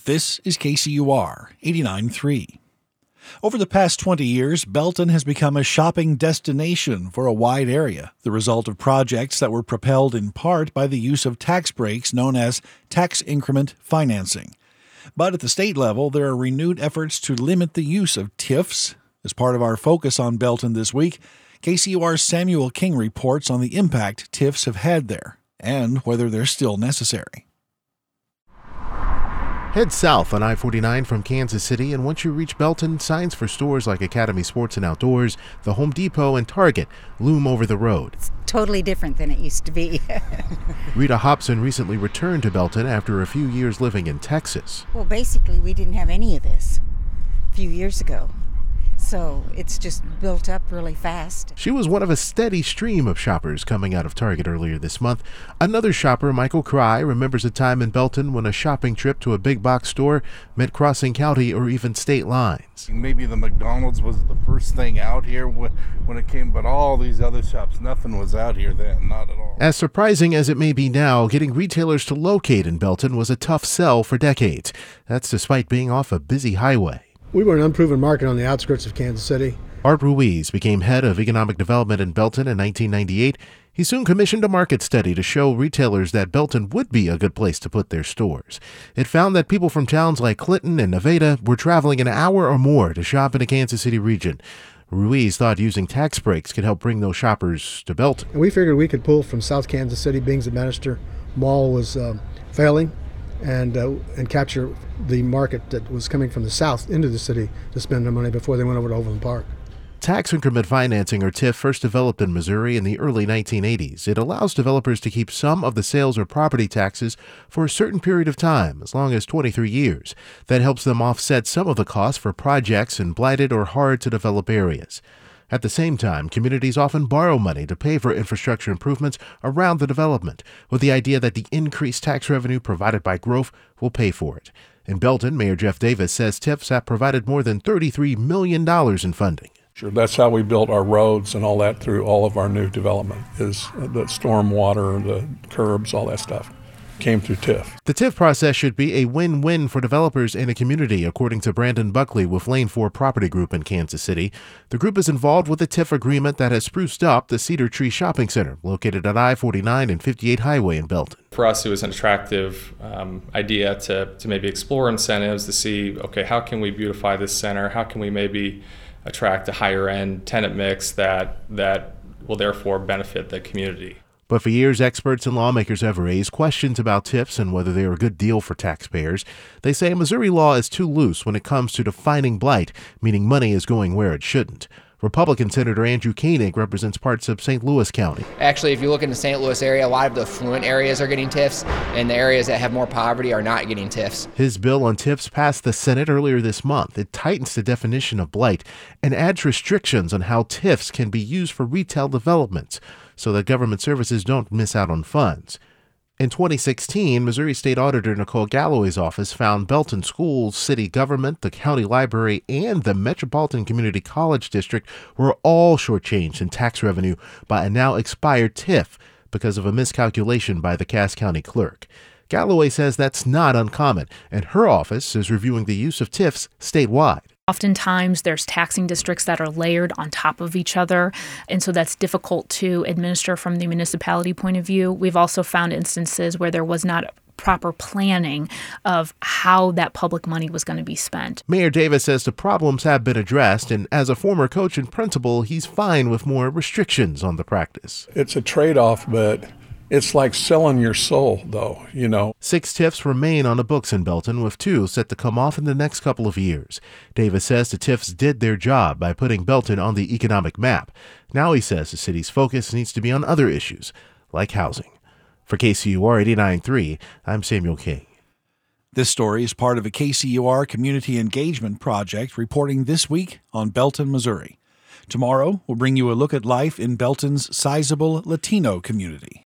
This is KCUR 89.3. Over the past 20 years, Belton has become a shopping destination for a wide area, the result of projects that were propelled in part by the use of tax breaks known as tax increment financing. But at the state level, there are renewed efforts to limit the use of TIFs. As part of our focus on Belton this week, KCUR's Samuel King reports on the impact TIFs have had there and whether they're still necessary. Head south on I-49 from Kansas City, and once you reach Belton, signs for stores like Academy Sports and Outdoors, the Home Depot, and Target loom over the road. It's totally different than it used to be. Rita Hobson recently returned to Belton after a few years living in Texas. Well, basically, we didn't have any of this a few years ago. So it's just built up really fast. She was one of a steady stream of shoppers coming out of Target earlier this month. Another shopper, Michael Cry, remembers a time in Belton when a shopping trip to a big box store meant crossing county or even state lines. Maybe the McDonald's was the first thing out here when it came, but all these other shops, nothing was out here then, not at all. As surprising as it may be now, getting retailers to locate in Belton was a tough sell for decades. That's despite being off a busy highway. We were an unproven market on the outskirts of Kansas City. Art Ruiz became head of economic development in Belton in 1998. He soon commissioned a market study to show retailers that Belton would be a good place to put their stores. It found that people from towns like Clinton and Nevada were traveling an hour or more to shop in the Kansas City region. Ruiz thought using tax breaks could help bring those shoppers to Belton. And we figured we could pull from South Kansas City, being the Bannister Mall was failing, and capture the market that was coming from the south into the city to spend their money before they went over to Overland Park. Tax increment financing, or TIF, first developed in Missouri in the early 1980s. It allows developers to keep some of the sales or property taxes for a certain period of time, as long as 23 years. That helps them offset some of the costs for projects in blighted or hard-to-develop areas. At the same time, communities often borrow money to pay for infrastructure improvements around the development, with the idea that the increased tax revenue provided by growth will pay for it. In Belton, Mayor Jeff Davis says TIFs have provided more than $33 million in funding. Sure, that's how we built our roads and all that through all of our new development, is the storm water, the curbs, all that stuff came through TIF. The TIF process should be a win-win for developers and a community, according to Brandon Buckley with Lane 4 Property Group in Kansas City. The group is involved with a TIF agreement that has spruced up the Cedar Tree Shopping Center, located at I-49 and 58 Highway in Belton. For us, it was an attractive idea to maybe explore incentives to see, okay, how can we beautify this center? How can we maybe attract a higher-end tenant mix that will therefore benefit the community? But for years, experts and lawmakers have raised questions about TIFs and whether they are a good deal for taxpayers. They say Missouri law is too loose when it comes to defining blight, meaning money is going where it shouldn't. Republican Senator Andrew Koenig represents parts of St. Louis County. Actually, if you look in the St. Louis area, a lot of the affluent areas are getting TIFs, and the areas that have more poverty are not getting TIFs. His bill on TIFs passed the Senate earlier this month. It tightens the definition of blight and adds restrictions on how TIFs can be used for retail developments so that government services don't miss out on funds. In 2016, Missouri State Auditor Nicole Galloway's office found Belton schools, city government, the county library, and the Metropolitan Community College District were all shortchanged in tax revenue by a now expired TIF because of a miscalculation by the Cass County clerk. Galloway says that's not uncommon, and her office is reviewing the use of TIFs statewide. Oftentimes, there's taxing districts that are layered on top of each other, and so that's difficult to administer from the municipality point of view. We've also found instances where there was not proper planning of how that public money was going to be spent. Mayor Davis says the problems have been addressed, and as a former coach and principal, he's fine with more restrictions on the practice. It's a trade-off, but it's like selling your soul, though, 6 TIFs remain on the books in Belton, with 2 set to come off in the next couple of years. Davis says the TIFs did their job by putting Belton on the economic map. Now he says the city's focus needs to be on other issues, like housing. For KCUR 89.3, I'm Samuel King. This story is part of a KCUR community engagement project reporting this week on Belton, Missouri. Tomorrow, we'll bring you a look at life in Belton's sizable Latino community.